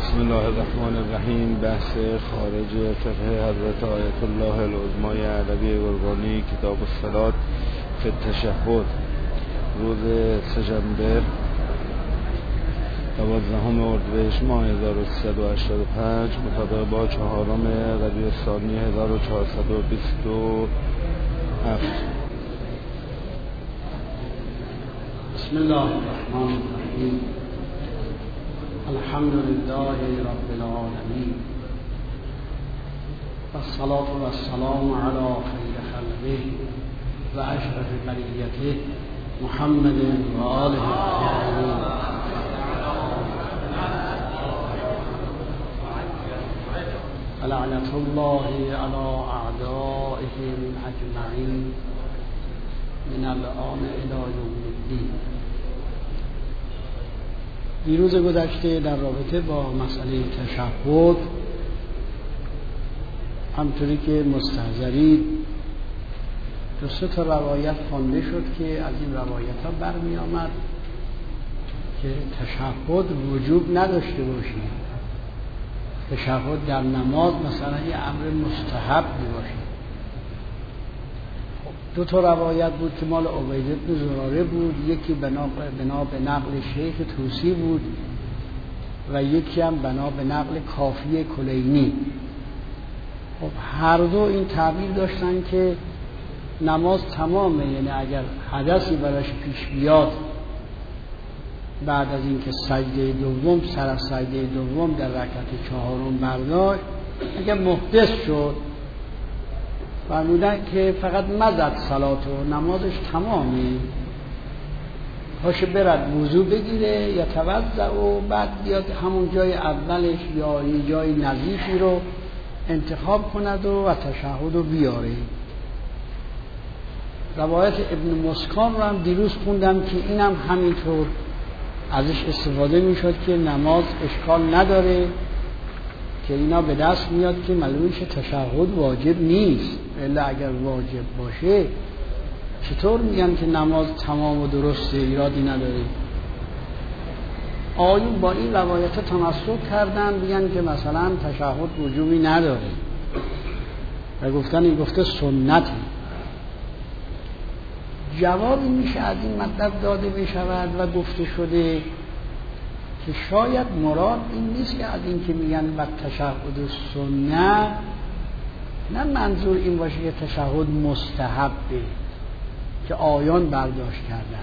بسم الله الرحمن الرحیم. بحث خارج فقه حضرت آیت الله العظمای علوی گرگانی، کتاب الصلاة فی التشهد، روز سه‌شنبه 12 اردیبهشت ماه 1385 مطابق با 4 ربیع الثانی 1427. بسم الله الرحمن الرحیم. الحمد لله رب العالمین والصلاة والسلام علی خیر خلقه و اشرف بریته محمد و آله الطاهرین. لعنة الله علی اعدائهم اجمعین من الآن الی یوم الدین. دیروز گذشته در رابطه با مسئله تشهد، همطوری که مستحضرید، 2 روایت خوانده شد که از این روایت ها برمی آمد که تشهد وجوب نداشته باشید، تشهد در نماز مثلا یه امر مستحب باشید. 2 روایت بود که مال عبید بن زراره بود، یکی بنا به نقل شیخ طوسی بود و یکی هم بنا به نقل کافی کلینی. خب هر دو این تعبیر داشتن که نماز تمامه، یعنی اگر حدثی براش پیش بیاد بعد از اینکه سجده دوم سر از سجده دوم در رکعت 4 برداشت، اگر محدث شد فرمودن که فقط مزد صلات و نمازش تمامه، پاشه برد وضو بگیره یا توضع و بعد بیاد همون جای اولش یا یه جای نظیفی رو انتخاب کند و تشهد رو بیاره. روایت ابن مسکان رو هم دیروز خوندم که اینم همینطور ازش استفاده میشد که نماز اشکال نداره، که اینا به دست میاد که معلومه تشهد واجب نیست، الا اگر واجب باشه چطور میگن که نماز تمام و درسته، ایرادی نداره. آیون با این روایت تمسک کردن، میگن که مثلا تشهد وجوبی نداره و گفتن این گفته سنته. جوابی میشه از این مطلب داده بشود و گفته شده که شاید مراد این نیست که از این که میگن و تشهد سنت، نه منظور این باشه که تشهد مستحبه که آیان برداشت کردن.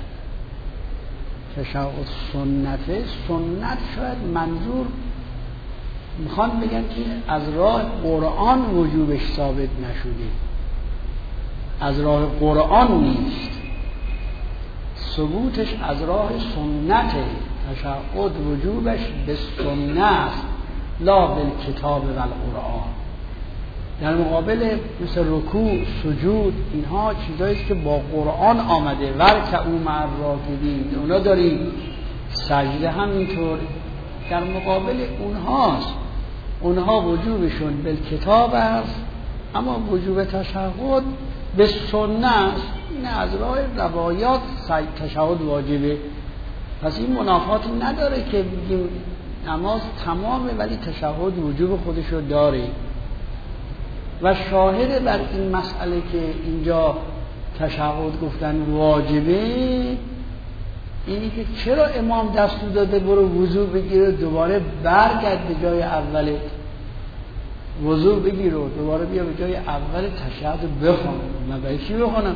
تشهد سنته، سنت شاید منظور میخوان بگن که از راه قرآن وجوبش ثابت نشده، از راه قرآن نیست، ثبوتش از راه سنته. تشهد وجوبش به سنت لا بالکتاب و القرآن. در مقابل مثل رکوع، سجود، اینها چیزاییست که با قرآن آمده. ورکعوا مع الراکعین، اونا داریم. سجده همینطور در مقابل اونهاست، اونها وجوبشون بالکتاب است، اما وجوب تشهد به سنت. این از راه روایات تشهد واجبه. پس این منافاتی نداره که بگیم نماز تمامه ولی تشهد وجوب خودشو داره. و شاهد بر این مسئله که اینجا تشهد گفتن واجبه اینی که چرا امام دستور داده برو وضو بگیر و دوباره برگرد به جای اوله، وضو بگیر و دوباره بیا به جای اول تشهد بخون. من برای چی بخونم؟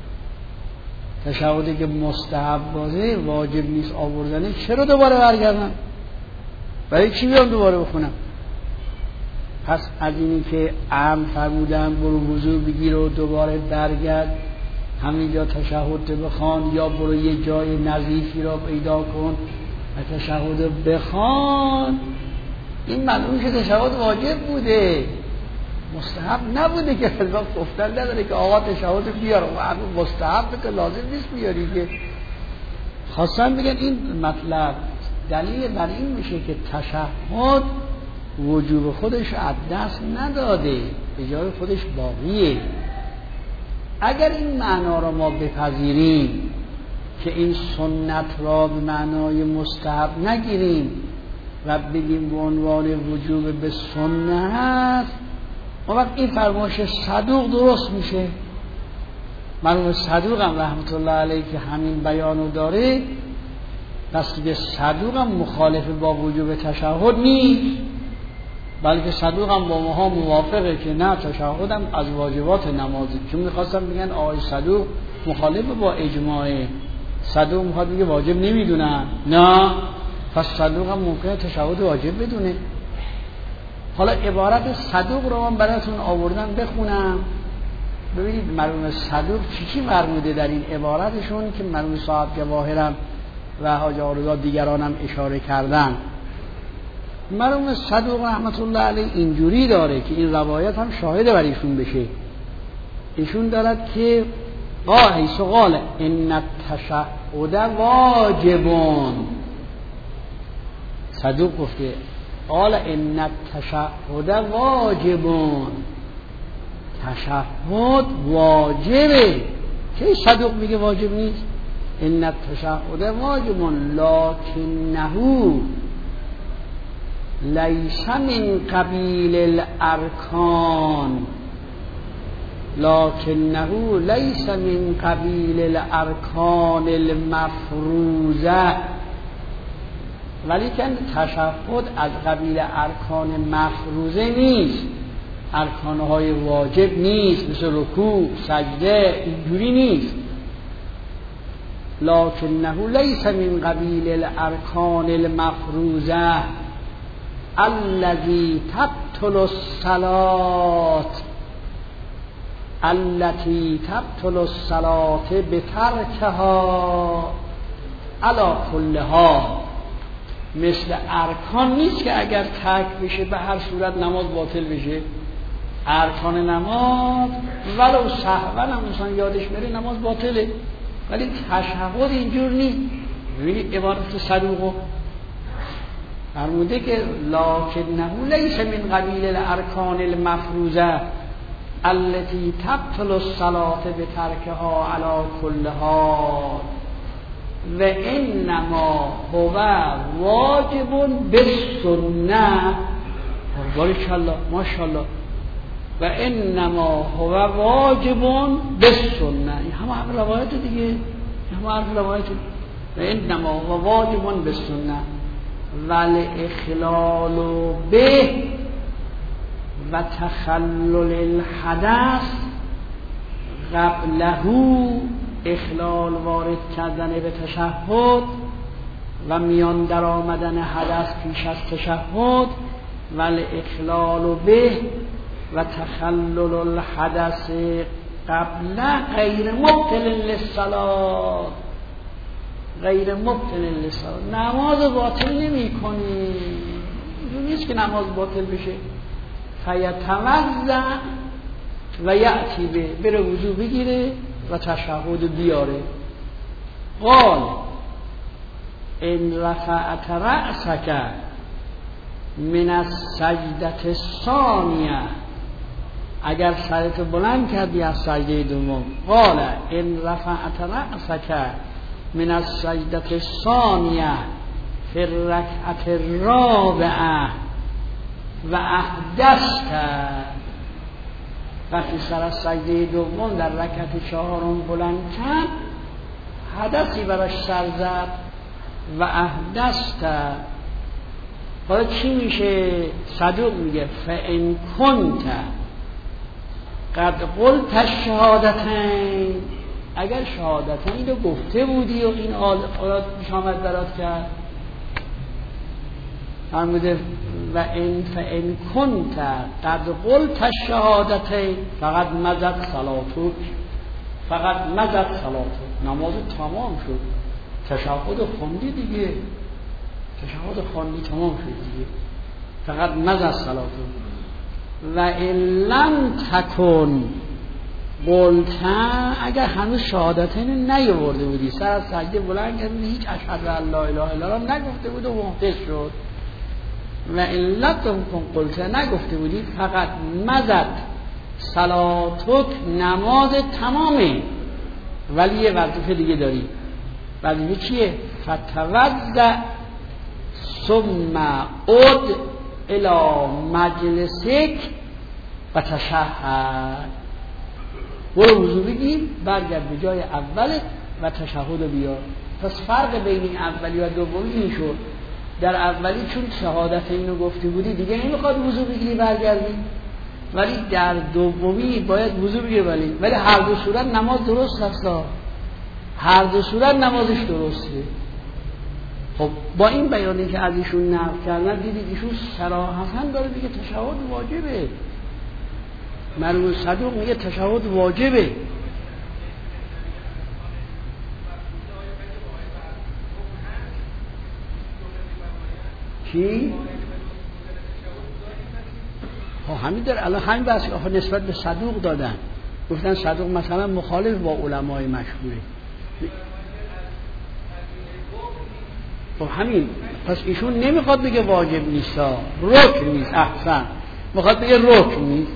تشهدی که مستحب باشه واجب نیست آوردنه، چرا دوباره برگردم؟ برای چی بیام دوباره بخونم؟ پس از اینی که امر فرمودن برو وضو بگیر و دوباره برگرد، همینجا تشهد بخوان یا برو یه جای نظیفی را پیدا کن و تشهد بخوان، این معلومه که تشهد واجب بوده، مستحب نبوده. که فرضاً گفتن نداره که آقا تشهد بیار و مستحب که لازم نیست بیاری. که خواستن بگن این مطلب دلیل بر این میشه که تشهد وجوب خودش از دست نداده، به جای خودش باقیه. اگر این معنا را ما بپذیریم که این سنت را به معنای مستحب نگیریم و بگیم به عنوان وجوب به سنه هست، اون وقت این فرمایش صدوق درست میشه. مرحوم صدوق هم رحمت الله علیه که همین بیانو داره، پس دیگه صدوق هم مخالف با وجوب تشهد نیست، بلکه صدوق هم با ماها موافقه که نه، تشهد هم از واجبات نمازه. چون میخواستم بگن آقای صدوق مخالف با اجماعه، صدوق میخواد بگه واجب نمیدونن، نه، پس صدوق هم ممکنه تشهد واجب بدونه. حالا عبارت صدوق رو من براتون آوردم بخونم، ببینید مرحوم صدوق چی فرموده در این عبارتشون که مرحوم صاحب جواهرم و حاج آرزا دیگرانم اشاره کردن. مرحوم صدوق رحمت الله علیه اینجوری داره که این روایت هم شاهد بر ایشون بشه. ایشون دارد که قال ان التشهد واجبون، صدوق گفته قال ان التشهد واجبون، تشهد واجبه. که صدوق میگه واجب نیست؟ ان التشهد واجبون لکنه لیس من قبیل الارکان، لکنه لیس من قبیل الارکان المفروضه، ولیکن تشهد از قبیل ارکان مفروضه نیست، ارکانهای واجب نیست، مثل رکوع سجده اینجوری نیست. لکنه لیس من قبیل الارکان المفروضه الذی تبطل الصلاة التي تبطل الصلاة بترکها علی کلها. مثل ارکان نیست که اگر ترک بشه به هر صورت نماز باطل بشه. ارکان نماز ولو سهوا هم انسان یادش بره نماز باطله، ولی تشهد اینجور نیست. ببینید عبارت صدوق فرموده که لکنه لیس من قبیل الارکان المفروضه التي تبطل الصلاة بترکها علی کلها و انما هو واجب بالسنه. بارکالله ماشاءالله. و انما هو واجب بالسنه، این همه حرف روایت دیگه، همه حرف روایت. و انما هو واجب بالسنه ول اخلال به و تخلل الحدث قبله، اخلال وارد کردن به تشهد و میان در آمدن حدث پیش از تشهد، ول اخلال به و تخلل الحدث قبله غیر مبطل للصلاة، غیر مبطل للصلاة. نماز باطل نمی کنی، نیست که نماز باطل بشه. فیتوضأ و یأتی به، بره وضو بگیره و تشهد بیاره. قال ان رفعت رأسک من السجدة الثانیه، اگر سرت بلند کردی از سجده دوم. قال ان رفعت رأسک من السجدة الثانیه فی الرکعة الرابعه و احدثت، وقتی سر از سجده دوم در رکعت چهارم بلند کرد، حدثی براش سر زد و احدثت. حالا چی میشه؟ صدوق میگه فان کنت قد قلت الشهادتین، اگر شهادتین رو گفته بودی و این آیات پیش آمد برات کرد، فرموده و ان فان کنت قد قلت الشهادتین فقط مضت صلاتک، فقط مضت صلاتک، نماز تمام شد. تشهد خوندی دیگه، تشهد خوندی تمام شد دیگه، فقط مضت صلاتک. و ان لم تکن قلت، اگر هنوز شهادتین نیاورده بودی، سر از سجده بلند کردی، هیچ اشهد ان لا اله الا الله نگفته بود و محدث شد. و ان لم تکن قلت، نگفته بودی، فقط مضت صلاتک، نماز تمامه. ولی یه وظیفه دیگه داری. وظیفه چیه؟ فتوضأ ثم عد الى مجلسک و تشهد. برو وضو بگیر، برگرد به جای اولت و تشهد بیار. پس فرق بین اولی و دومی این شد. در اولی چون شهادت اینو گفته بودی دیگه نمیخواد وضو بگیری برگردی، ولی در دومی باید وضو بگیری. ولی هر دو صورت نماز درست هست، هر دو صورت نمازش درسته. خب با این بیانی که از ایشون نقل کردن دیدید ایشون صراحتاً داره دیگه تشهد واجبه. مرحوم صدوق میگه تشهد واجبه. چی؟ همین در الان همین بحث نسبت به صدوق دادن، گفتن صدوق مثلا مخالف با علمای مشهوره. خب همین، پس ایشون نمیخواد بگه واجب نیستا، رکن نیست. احسن، میخواد بگه رکن نیست.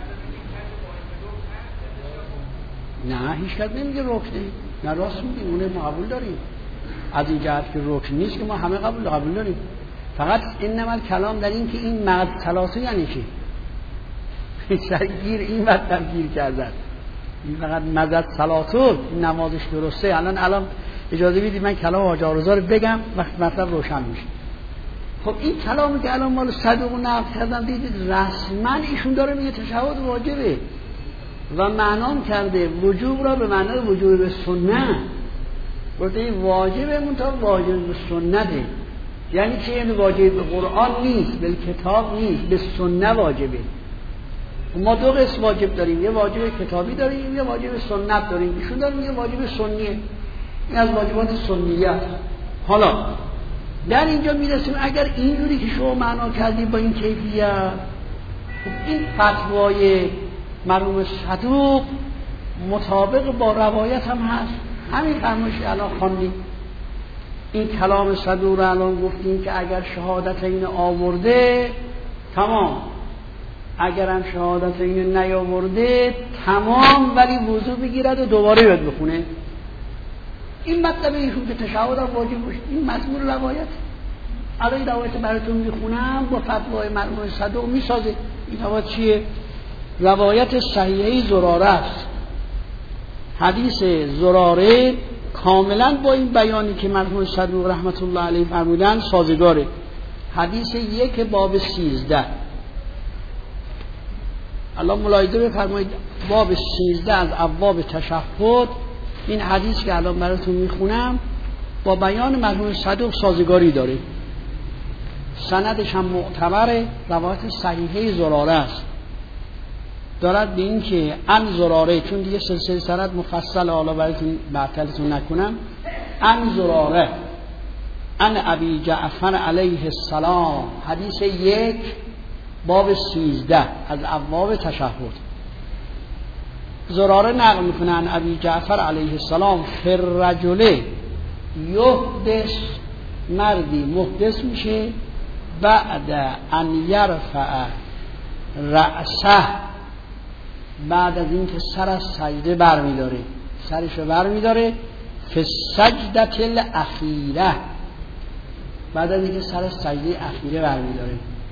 نه هیچ کس نمیگه رکنه، نه راست میگه، اونه ما قبول داریم. از این جهت که رکن نیست که ما همه قبول داریم. فقط اینما کلام در این که این مقد ثلاثه یعنی چی؟ سرگیر این مطلب گیر کردن. این فقط مقد ثلاثه نمازش درسته. الان اجازه بدید من کلام حاج آرزا رو بگم وقت مطلب روشن میشه. خب این کلامی که الان مال صدوق نقل کردم دیدید رسما ایشون داره میگه تشهد واجبه و معنام کرده وجوب را به معنای وجوب به سنت. گفته این واجبه منتها واجب به سنته. یعنی چه؟ یعنی واجب به قرآن نیست، به کتاب نیست، به سنت واجبه. ما دو قسم واجب داریم، یه واجب کتابی داریم، یه واجب سنت داریم. ایشون داره میگه واجب سنیه، این از واجبات سنیه است. حالا در اینجا میرسیم اگر اینجوری که شما معنا کردید با این کیفیت، این فتوای مرحوم صدوق مطابق با روایت هم هست. همین فرمایشی الان خواندیم، این کلام صدوق رو الان گفتیم که اگر شهادت این آورده تمام، اگر هم شهادت این نیاورده تمام، ولی وضو بگیرد و دوباره یاد بخونه. این مطلب ایشون که تشهد هم واجب باشه، این مضمون روایت. الان این روایت براتون میخونم با فتوای مرحوم صدوق میسازه. این روایت چیه؟ روایت صحیحه زراره است. حدیث زراره کاملا با این بیانی که مرحوم صدوق رحمت الله علیه فرمودن سازگاره. حدیث 1 باب 13. الله ملاحظه بفرمایید باب 13 از ابواب تشهد. این حدیث که الان براتون میخونم با بیان مرحوم صدوق سازگاری داره، سندش هم معتبره، روایت صحیحه زراره است. دارد به این که ان زراره، چون دیگه سلسله سند مفصل حالا براتون معطلتون نکنم، ان زراره ان ابی جعفر علیه السلام، حدیث 1 باب 13 از ابواب تشهد. زراره نقل میکنن ابی جعفر علیه السلام فر رجل یحدث، مردی محدث میشه بعد ان یرفع رأسه، بعد از این که سر از سجده برمیداره، سرشو برمیداره، فی السجدة الاخیره، بعد از این که سر از سجده اخیره برمیداره،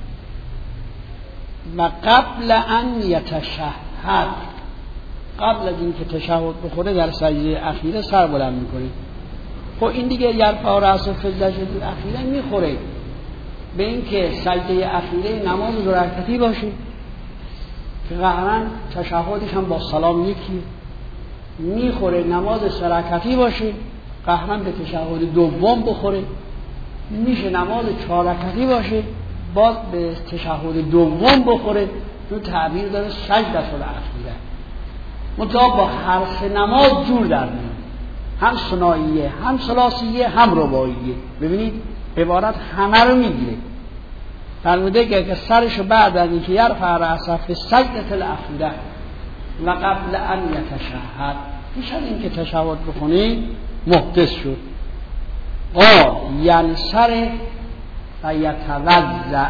و قبل ان یتشهد، قبل از این که تشهد بخوره در سجده اخیره سر بلند میکنه. خب این دیگه یرفع رأسه فی السجدة الاخیره میخوره به این که سجده اخیره نماز دو رکعتی باشه که قطعاً تشهدش هم با سلام یکی، میخوره نماز 3 رکعتی باشه قطعاً به تشهد دوم بخوره، میشه نماز 4 رکعتی باشه باز به تشهد دوم بخوره. تو تعبیر داره سجده الاخیره، منتها با هر سه نماز جور در میاد، هم ثنائیه هم ثلاثیه هم رباعیه. ببینید عبارت همه رو میگیره. فرموده که سرشو بعد از اینکه یرفع رأسه فی السجدة الاخیره و قبل ان یتشهد، پیش از اینکه تشهد بکنی محدث شد، قال ینصرف فیتوضأ،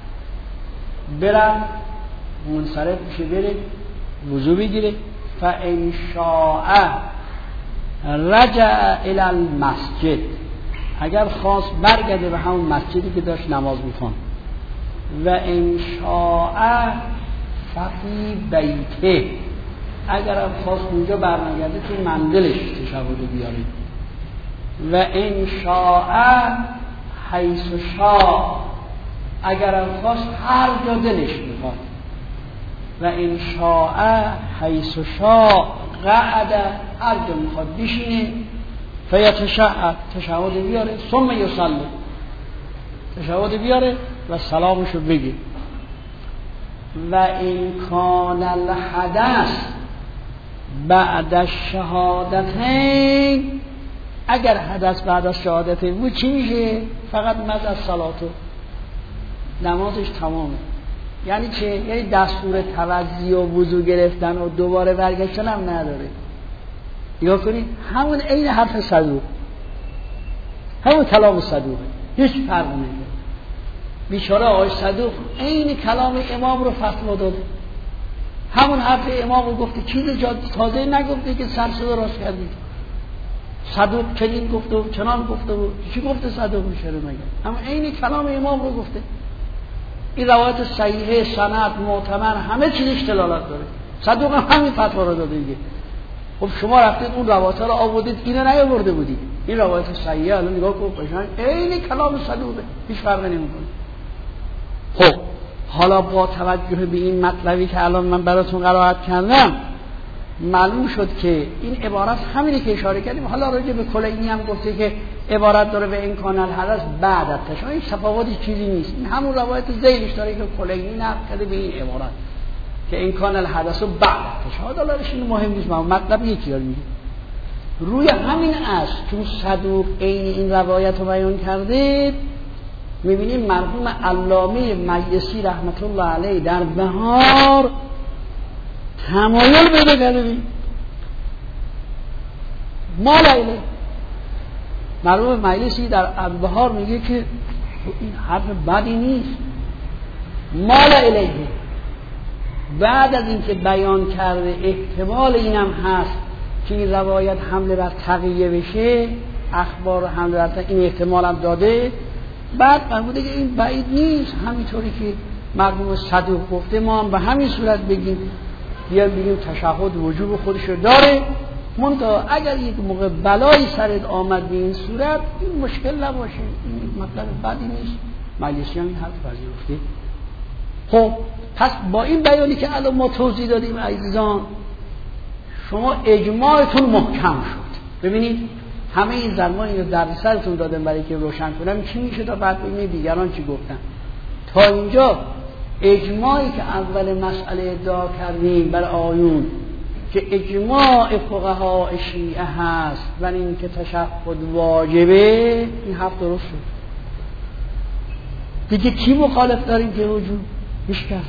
برم منصرف میشه بره وضو بگیره، فان شاء رجع الی المسجد، اگر خواست برگرده به همون مسجدی که داشت نماز میخوان. و ان شاء ففی بیته، اگر هم خواست اونجا برنگرده تو منزلش تشهد بیاره. و ان شاء حیث شاء، اگر هم خواست هر جا دلش میخواد. و ان شاء حیث شاء قعد، هر جا میخواد بشینه. فیتشهد، تشهد بیاره. ثم یصلی، تشهد بیاره و سلامشو بگه. و این کان الحدث بعد الشهادتین، اگر حدث بعد از شهادتین بود چی میشه؟ فقط مد از صلاتو، نمازش تمامه. یعنی چه؟ یعنی دستور توضی و وضو گرفتن و دوباره برگشتن هم نداره. نگاه کنید، همون عین حرف صدوق، همون کلام صدوقه، هیچ فرق نمیکنه. بیچاره آقای صدوق عین کلام امام رو فتوا داده، همون حرف امام رو گفته، چیز تازه نگفته که سر صدا راست کردید. صدوق چنین گفته و چنان گفته و چی گفته صدوق میشه رو مگه؟ اما عین کلام امام رو گفته. این روایت صحیحه، سند معتبر، همه چیزش دلالت داره. صدوق هم همین فتوا رو داده دیگه. خب شما رفتید اون روایت رو آوردید، اینو نیاورده بودید. این روایت صحیحه، الان نگاه کن قشنگ عین کلام صدوقه، هیچ فرقی نمیکنه. خب حالا با توجه به این مطلبی که الان من براتون قرائت کردم، معلوم شد که این عبارت همینی که اشاره کردیم. حالا راجع به کلینی هم گفته که عبارت داره به این کانال حدث بعد از تشهد، این تفاوتی چیزی نیست. این همون روایت ذیلش داره که کلینی نقل کرده به این عبارت که این کانال حدث و بعد از تشهد. حالا این مهم نیست، مطلب یکی داره میگه. روی همین است چون صدوق عین این روایت رو بیان کرده، میبینیم مرحوم علامه مجلسی رحمت الله علیه در بهار تمایل پیدا کرده. ما لیله مرحوم مجلسی در بهار میگه که این حرف بدی نیست. ما لیله بعد از اینکه بیان کرده احتمال اینم هست که این روایت حمله بر تقیه بشه، اخبار حمله بر این احتمال هم داده، بعد فرموده که این بعید نیست، همینطوری که مرحوم صدوق گفته ما هم به همین صورت بگیم، بگیم تشهد وجوب خودش رو داره. منتها اگر یک موقع بلایی سرت آمد به این صورت، این مشکل نباشه، این مطلب بدی نیست. مجلسی هم این حرف پذیرفته. خب پس با این بیانی که الان ما توضیح دادیم عزیزان، شما اجماعتون محکم شد. ببینید همه این زمانی رو در سرتون دادم برای که روشن کنم چی میشه تا بعد ببینید دیگران چی گفتن. تا اینجا اجماعی که اول مسئله ادعا کردیم بر آیون که اجماع فقها شیعه هست و این که تشهد واجبه، این حرف درست شد. دیگه کی مخالف داریم که وجود؟ هیچ کس.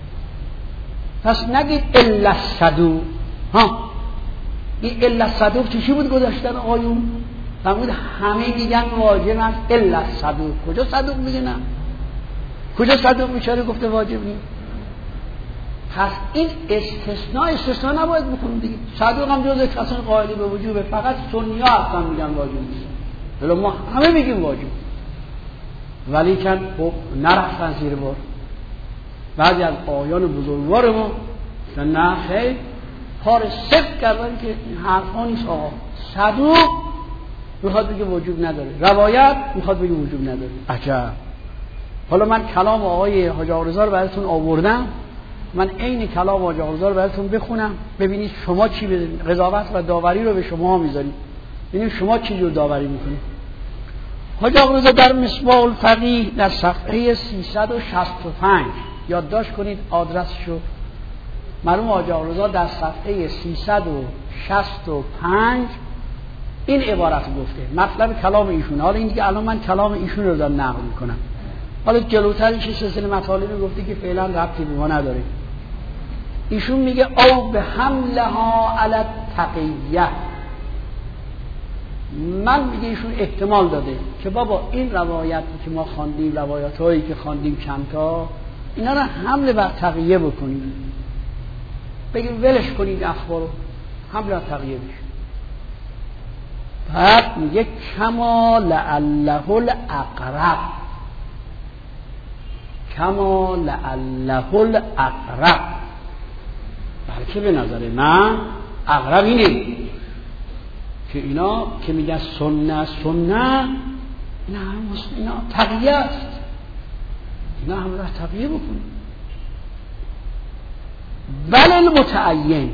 پس نگید الا صدوق. این الا صدوق چی بود گذاشتن آیون؟ فرمود همه میگن واجب است الا صدوق. کجا صدوق میگه نه؟ کجا صدوق میشه گفته واجب نیست؟ پس این استثناء نباید بکنیم دیگه. صدوق هم جزء کسان قائلی به وجوبه، فقط سنی ها اصلا میگن واجب نیست. ولی ما همه میگیم واجب. ولی کن خب نرفتن زیر بار. بعضی از آیان بزرگوار ما نه خیلی کار سفت کردن که این حرفا نیست. آقا صدوق میخواد بگه وجوب نداره، روایت میخواد بگه وجوب نداره. عجب. حالا من کلام آقای حاج آقارضا رو براتون آوردم، من عین کلام حاج آقارضا رو براتون بخونم ببینید شما چی بدید. قضاوت و داوری رو به شما میذارید، ببینید شما چی جور داوری میکنید. حاج آقارضا در مصباح الفقیه در صفحه 365 یادداشت کنید آدرسشو. مرحوم حاج آقارضا در صفحه 365 این عبارت گفته، مطلب کلام ایشون. حالا این دیگه الان من کلام ایشون رو دارم نقل میکنم. حالا جلوترش سلسله مطالبی گفته که فعلا ربطی به ما نداره. ایشون میگه او به حملها علی التقیه. من میگه ایشون احتمال داده که بابا این روایتی که ما خواندیم، روایتایی که خواندیم چند تا، اینا رو حمل بر تقیه بکنیم، بگیم ولش کنید اخبارو، حمل بر تقیه بشه. بعد میگه کما لعله الاقرب، کما لعله الاقرب، بلکه به نظر من اقرب اینه که اینا که میگن سنه سنه، اینا تقیه است، اینا هم را تقیه بکنیم. بل المتعین،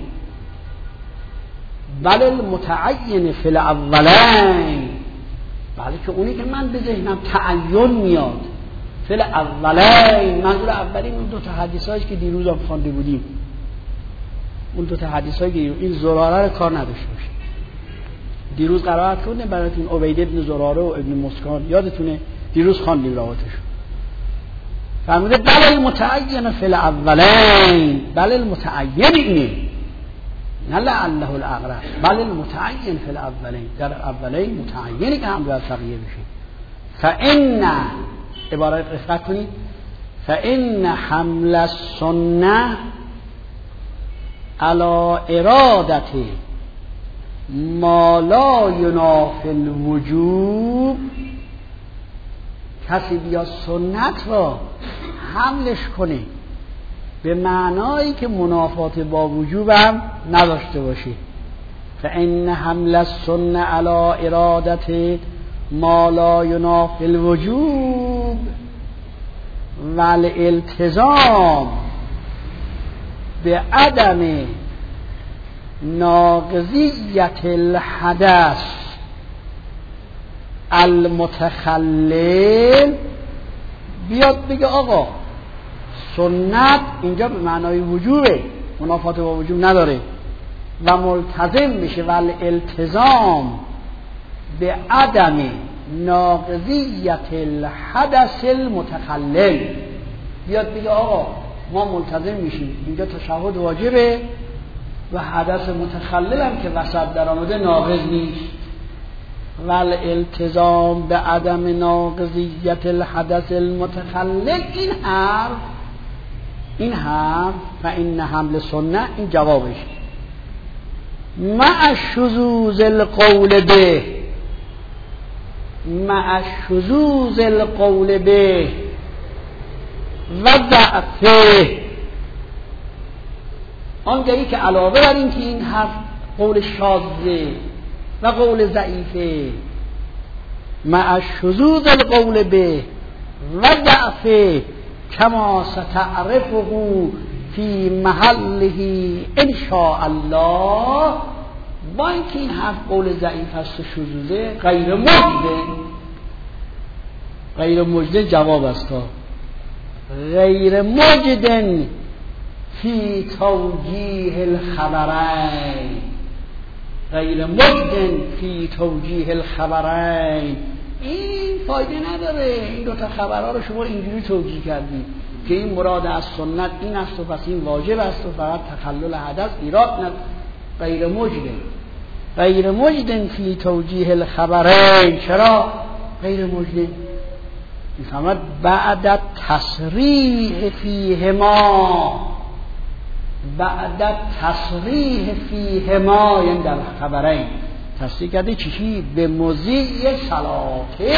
بل المتعین فی الاولین، بله که اونی که من به ذهنم تعین میاد فی الاولین، منظور اولین اون دو تا حدیث هایی که دیروز هم خوانده بودیم، اون دو تا حدیث هایی که این زراره رو کار نداشته باشه. دیروز قرائت کردیم براتون عبید ابن زراره و ابن مسکان، یادتونه دیروز خواندیم راوتشو. فرموده بل المتعین فی الاولین، بل المتعین اینه نه لعله الاقرب، بل المتعین فی الاولین، در اولین متعینی که هم باید تقیه بشه. فان، عبارت رفت کنید، فان حمل السنه علی ارادت ما لا ینافی الوجوب، کسی بیا سنت را حملش کنه به معنایی که منافات با وجوب هم نداشته باشه. فإن حمل السنة على ارادت ما لا ینافی الوجوب والالتزام بعدم ناقضیت الحدث المتخلل، بیاد بگه آقا سنت اینجا به معنای وجوبه، منافات با وجوب نداره و ملتزم میشه و التزام به عدم ناقضیت الحدث المتخلل، بیاد بگه آقا ما ملتزم میشیم اینجا تشهد واجبه و حدث متخلل هم که وسط در آمده ناقض نیست. ول التزام به عدم ناقضیت الحدث المتخلل، این حرف و این حمل سنه، این جوابش مع شذوذ القول به، مع شذوذ القول به و ضعفه، آنگهی که علاوه بر این که این حرف قول شاذه و قول ضعیفه، مع شذوذ القول به و ضعفه کما ستعرفه فی محله ان شاء الله، با اینکه این حرف قول ضعیف است و شذوذه، غیر مجده، غیر مجده جواب است، غیر مجدن فی توجیه الخبرین، غیر مجدن فی توجیه الخبرین، این فایده نداره این دوتا خبرها رو شما اینجوری توجیه کردید که این مراد از سنت این است و پس این واجب است و فقط تخلل حدث ایراد نداره. غیر مجدن، غیر مجدن فی توجیه الخبرین، چرا غیر مجدن؟ میفهمد بعد تصریح فیهما، بعد تصریح فیهما، یعنی در خبرین تصریح کرده چی؟ به مضیع صلاته،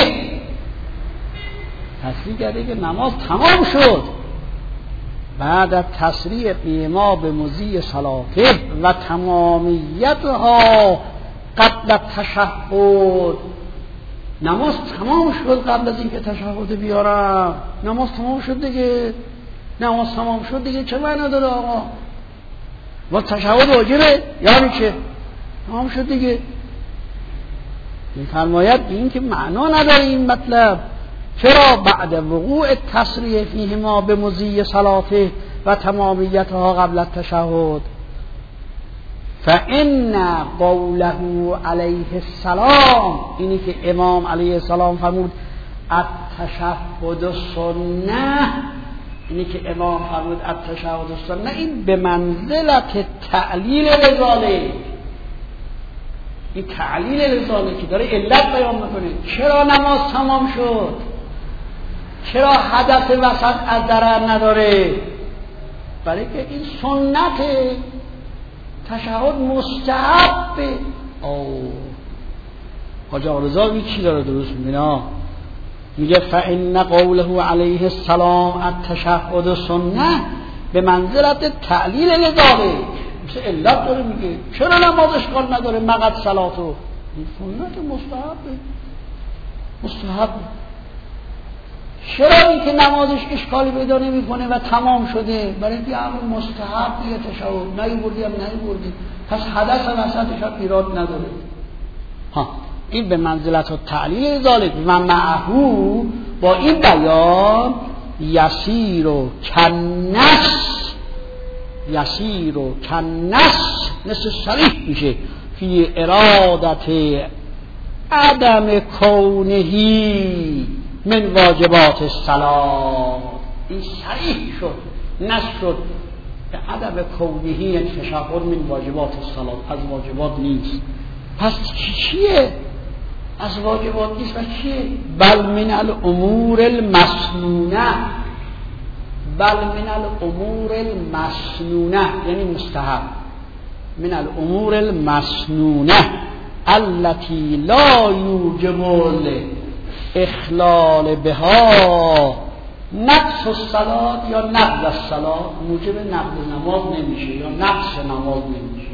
تصریح کرده که نماز تمام شد، بعد تصریح فیهما به مضیع صلاته و تمامیتها قبل تشهد، نماز تمام شد قبل از اینکه تشهد بیارم، نماز تمام شد دیگه، نماز تمام شد دیگه، چه معنی داره آقا؟ و تشهد واجبه یعنی چه؟ تمام شد دیگه. می‌فرماید این که معنا نداره این مطلب، چرا بعد وقوع تصریح فیهما به مضی صلاته و تمامیتها قبل التشهد، فإن قوله علیه السلام، اینی که امام علیه السلام فرمود التشهد سنه، اینی که امام فرمود التشهد سنه، این به منزلت تعلیل رساله، این تعلیل رساله که داره علت بیان میکنه چرا نماز تمام شد، چرا حدث وسط از ضرر نداره، برای که این سنت تشهد مستحبه. حاج آقارضا چی داره درست میگه؟ میگه فإن قوله علیه السلام التشهد سنه به منزلت تعلیل لذاله، مثل علت داره میگه چرا نماز اشکال نداره مقد صلاتو، این سنت مستحب. چرا این که نمازش اشکالی پیدا نمیکنه و تمام شده؟ برای اینکه امر مستحب دیگه تشهد نیوردی هم نیوردی، پس حدث وسطش هم ایراد نداره. این به منزلت و تعلیل ذالک و معهو با این بیان یسیر و کنس مثل صریح میشه فی ارادت عدم کونهی من واجبات الصلاة. این صریح شد، نشد به عدم کونهی، یعنی تشهد من واجبات الصلاة، از واجبات نیست. پس چیه؟ از واجبات نیست و چیه؟ بل من الامور المسنونه، یعنی مستحب. من الامور المسنونه التي لا یوجب اخلال بها نقص الصلاة یا نقض الصلاة، موجب نقض نماز نمیشه یا نقص نماز نمیشه.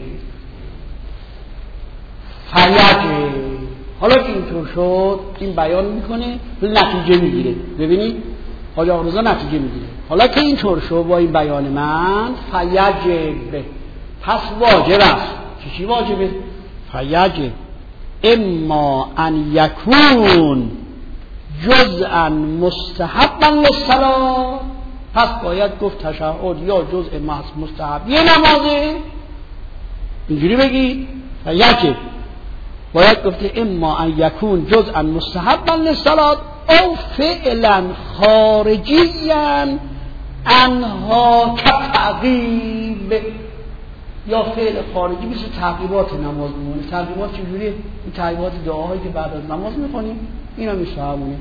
فیجه، حالا که اینطور شد این بیان میکنه نتیجه میگیره. ببینید حاج آقارضا نتیجه میگیره. حالا که اینطور شد با این بیان من فیجب، پس واجب است. چی واجبه؟ فیجب اما ان یکون جزءا مستحبا للصلاة، پس باید گفت تشهد یا جزء مستحبی نمازه، اینجوری بگید فیجب باید گفت اما ان یکون جزءا مستحبا للصلاة او فعلا خارجیا عنها كتعقیب، یا فعل خارجی مثل تعقیبات نماز میمونه. تعقیبات چجوریه؟ این تعقیبات دعاهایی که بعد از نماز میکنیم اینا میشه همونه.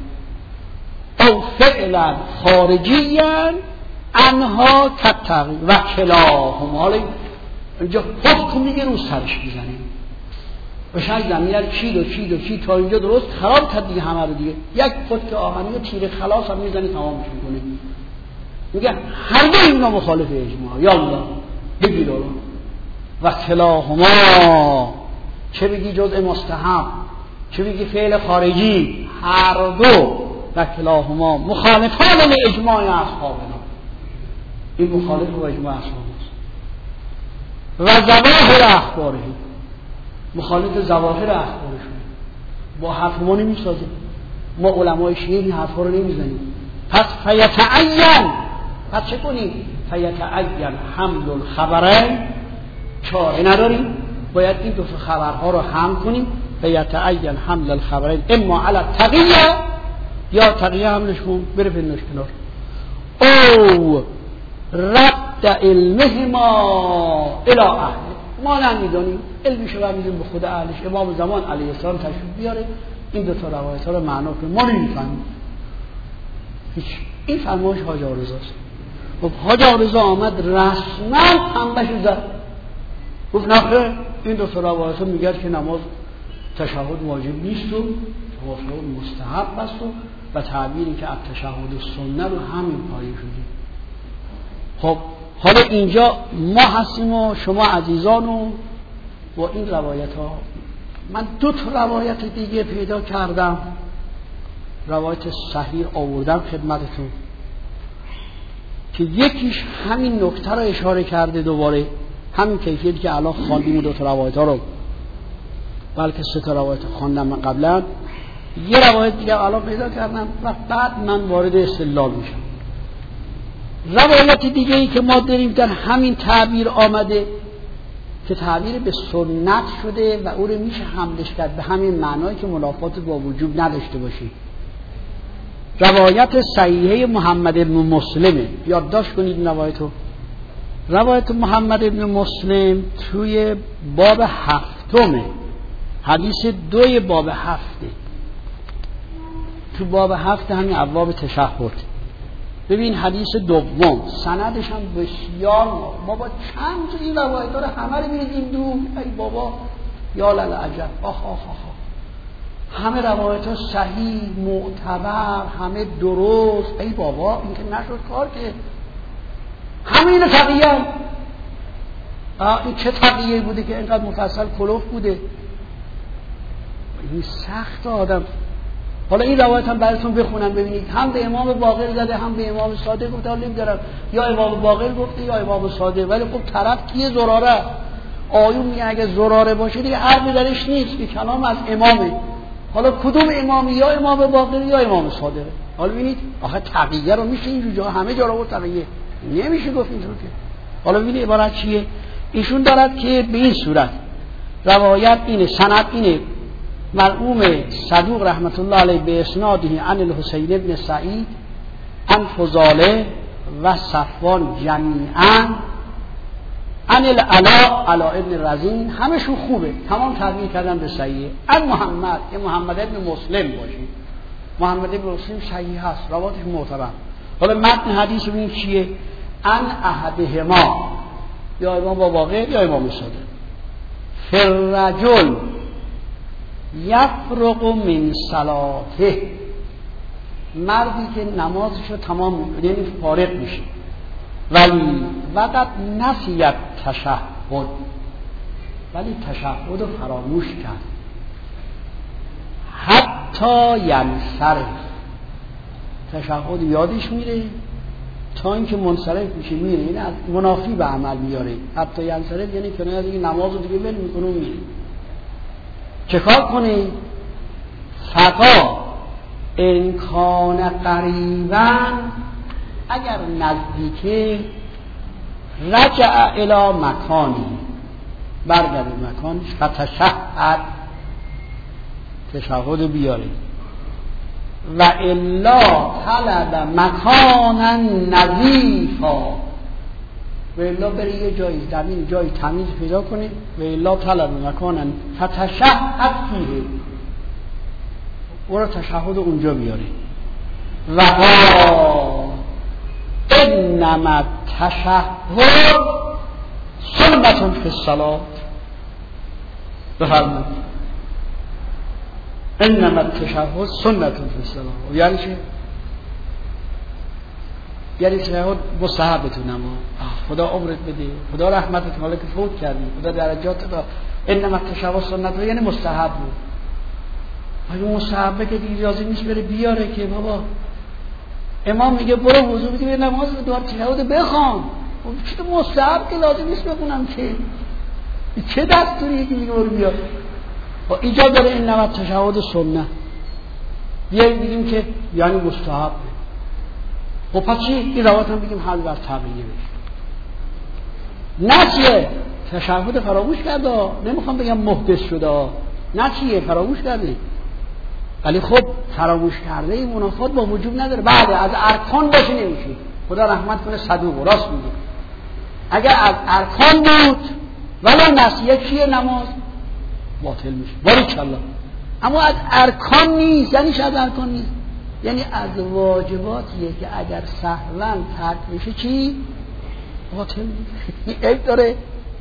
او فعلا خارجیا عنها كتعقیب و کلاهما. حالا اینجا حکم میگه رو سرش میزنیم بشن زمینه چید تا اینجا درست خراب کرد دیگه همه رو دیگه. یک فوت آهنی تیر خلاص هم میزنه تمامش میکنه. میگه هر دو اینا مخالف اجماع، یا الله بگیر الله و کلاهما، چه بگی جزء مستحب چه بگی فعل خارجی، هر دو و کلاهما مخالفان اجماع اصحابنا. این مخالف با اجماع اصحاب است. و ظواهر اخباره، مخالف ظواهر اخبارشون، با حرف ما نمیسازه. ما علمای شیعه این حرفا رو نمیزنیم. پس فیتعین، پس چه کنیم؟ فیتعین حمل الخبرین، چاره نداریم، باید این دو خبرها رو حمل کنیم. فیتعین حمل الخبرین اما علی تقیه، یا تقیه حملش کن بره پنداش کنار، او رد علمهما الی اهل، ما نمیدونیم علمشو برمیدیم به خود اهلش. امام زمان علیه السلام تشریف بیاره این دو تا روایت ها رو معنا کنه، ما نمیفهمیم هیچ. این فرمایش حاج آقارضا است. خب حاج آقارضا آمد رسما تنبشو زد، گفت نخیر این دو تا روایت ها میگه که نماز تشهد واجب نیست و تشهد مستحب است و تعبیری که التشهد سنه رو همین پایه شده. خب حالا اینجا ما هستیم و شما عزیزان و با این روایت ها. من دو تا روایت دیگه پیدا کردم، روایت صحیح آوردم خدمتتون که یکیش همین نکته رو اشاره کرده، دوباره همین کیفیتی که الان خواندیم و دو تا روایت ها رو، بلکه سه تا روایت خواندم من قبلا. یه روایت دیگه الان پیدا کردم و بعد من وارد استدلال میشم. روایت دیگه ای که ما داریم در همین تعبیر آمده که تعبیر به سنت شده و او رو میشه حملش کرد به همین معنایی که منافات با وجوب نداشته باشه. روایت صحیحه محمد ابن مسلمه، یادداشت کنید این روایتو. روایت محمد ابن مسلم توی باب 7، حدیث 2 باب 7، تو باب 7 همین ابواب تشهد. ببین حدیث دوم سندش هم بسیار، ما با چند تا این روایت ها رو همه رو میریزیم دور. ای بابا یا للعجب، آخ آخ آخ. همه روایت ها صحیح معتبر، همه درست. ای بابا این که نشد کار که همه اینو تقیه هم. این چه تقیه بوده که اینقدر مفصل کلوف بوده؟ این سخت آدم. حالا این روایت هم براتون بخونم ببینید، هم به امام باقر زده هم به امام صادق گفته. حالا نمیدارم یا امام باقر گفته یا امام صادق، ولی خب طرف کیه؟ زراره. آیون میگن اگه زراره باشه دیگه حرفی درش نیست که کلام از امامه. حالا کدوم امامی؟ یا امام باقر یا امام صادق. حالا ببینید آخه تقیه رو میشه اینجور جا همه جا رو تقیه نمیشه گفت اینجور که. حالا ببینید عبارت چیه؟ ایشون دارد که به این صورت روایت اینه، سند اینه، مرحوم صدوق رحمت الله علیه به اسناده عن الحسین بن سعید عن فضاله و صفوان جمیعا عن العلا ابن رزین، همشون خوبه، تمام تبیین کردن به صحیحه. عن محمد ابن مسلم باشید، محمد ابن مسلم صحیح هست، روایتش معتبر. حالا متن حدیث ببین چیه؟ عن احدهما، یا امام باقر یا امام صادق، فرجل یفرق من صلاته، مردی که نمازشو تمام یعنی فارغ میشه، ولی وقت نسیت تشهد، ولی تشهد رو فراموش کرد، حتی ینصرف، تشهد یادش میره تا اینکه منصرف میشه میره، یعنی از منافی به عمل میاره. حتی ینصرف یعنی کنه از این نماز رو دیگه ول میکنه و میره. چه کار کنی؟ فقا انکان قریبا، اگر نزدیکه، رجع الی مکانی، برگرد مکانش، فتشهد، تشهد بیاره، و الا طلب مکانا نظیفا، و الا بری یه جای زمین جای تمیز پیدا کنه، و الا طلب مکانا فتشهد فیه، او را تشهد اونجا بیاره. و انما تشهد سنت فی الصلاة، بفرمایید انما تشهد سنت فی الصلاة. یعنی چه؟ یعنی تشهد مستحب تو نماز، خدا عمرت بده، خدا رحمتت، حالا که فوت کردی خدا درجات داد. انما تشهد سنت یعنی مستحب بود. اگه مستحبه که دیگه اجازه نیست بره بیاره که بابا امام میگه برو وضو بگیر نماز رو دوباره تشهد بخوان، چه مستحب که لازم نیست بخونم، چه دستوریه که میگه برو بیار. اینجا داره این نماز تشهد سنت، بیاییم بگیم که یعنی مستحب. خب پس چی؟ این روایت هم بگیم حل بر تقییه بشه. نچیه تشهد فراموش کرده، نمیخوام بگم محدث شده، نچیه فراموش کرده، ولی خب فراموش کرده این منافات با وجود نداره. بعد از ارکان باشه نمیشه، خدا رحمت کنه صدوق راست میگه. اگر از ارکان بود ولی نسیه چیه؟ نماز باطل میشه باریکالله. اما از ارکان نیست، یعنی از ارکان نیست، یعنی از واجباتیه که اگر سهوا ترک میشه چی؟ باطل میشه. عیب داره.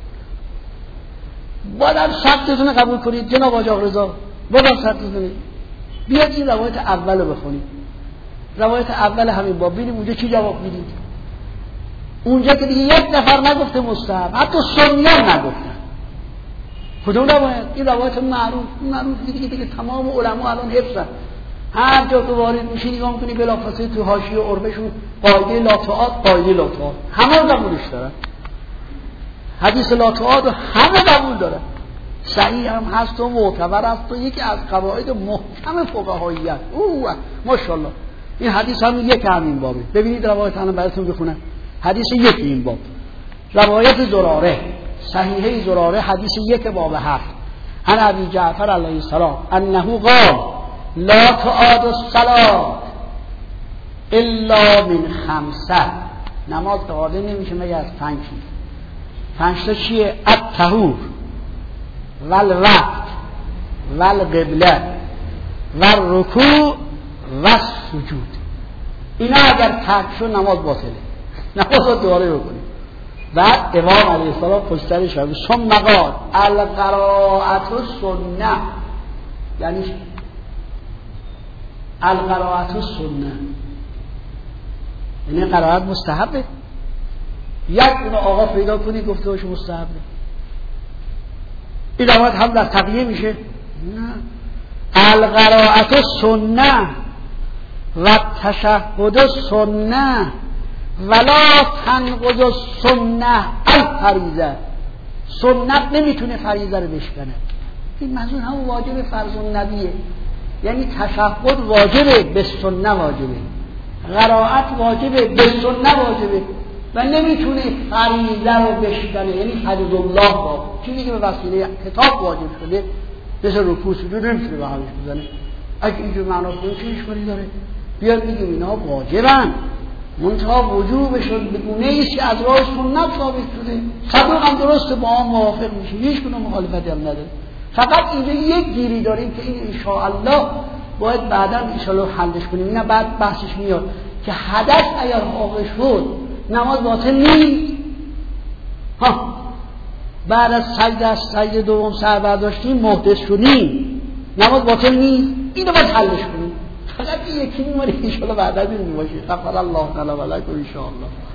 بازم شرطتون قبول کنید جناب حاج آقا رضا، بازم شرطتون. بیاد این روایت اول رو بخونید، روایت اول همین باب، ببینیم اونجا چی جواب میدید. اونجا که دیگه یک نفر نگفته مستحب، حتی سنیان نگفتن. کدوم روایت؟ این روایت معروف دیگه تمام علما الان حفظن. هر جا که وارد میشی نگاه میکنی بلافاصله تو حاشیه عربشون قاعده لا تعاد، همه قبولش دارن. حدیث لا تعاد همه قبول دارن، صحیح هم هست و معتبر هست و یکی از قواعد محکم فقهایی است. ماشاءالله این حدیث هم یک همین بابه. ببینید روایت الان براتون بخونم. حدیث یک این باب، روایت زراره، صحیحه زراره، حدیث یک باب 7. عن ابی جعفر علیه السلام انه قال لا تعاد الصلاة الا من 5، نماز تعاده نمیشه مگر از 5 چیز. 5 تا چیه؟ الطهور والوقت والقبله والرکوع والسجود. اینا اگر ترک شد نماز باطله، نماز رو دوباره بکنید. بعد امام علیه السلام پشترش هم ثم قال القراءة سنة، یعنی القراءت السنه، یعنی قرائت مستحبه. یک اون آقا پیدا کنی گفته باشه مستحبه، این علامت هم در تقیه میشه؟ نه. القراءت السنه و تشهد السنه ولا تنقض السنه الفریضه. سنت نمیتونه فریضه رو بشکنه. این منظور همون واجب فرض النبیه، یعنی تشهد واجبه به سنه واجبه، قرائت واجبه به سنه واجبه و نمیتونه فریضه رو بشکنه، یعنی فرض الله با چیزی که به وسیله کتاب واجب شده مثل رکوع سجود نمیتونه به همش بزنه. اگه اینجور معنا کنیم چه اشکالی داره؟ بیاد بگیم اینا واجبن، منتها وجوبشون به گونه‌ای است که از راه سنت ثابت شده. صدوق هم درسته با هم موافق میشه، هیچ گونه مخالفتی هم نداره. فقط اینجا یک گیری داریم که این انشاءالله باید بعدا انشاءالله حلش کنیم. اینا بعد بحثش میاد که حدث اگر واقع شد نماز باطل نیست. بعد از سجده دوم سر برداشتیم محدث شدیم، نماز باطل نیست. اینو باید حلش کنیم. فقط یکی میمونه انشاءالله بعدا میبینیم باشه. غفر الله تعالی و لکم انشاءالله.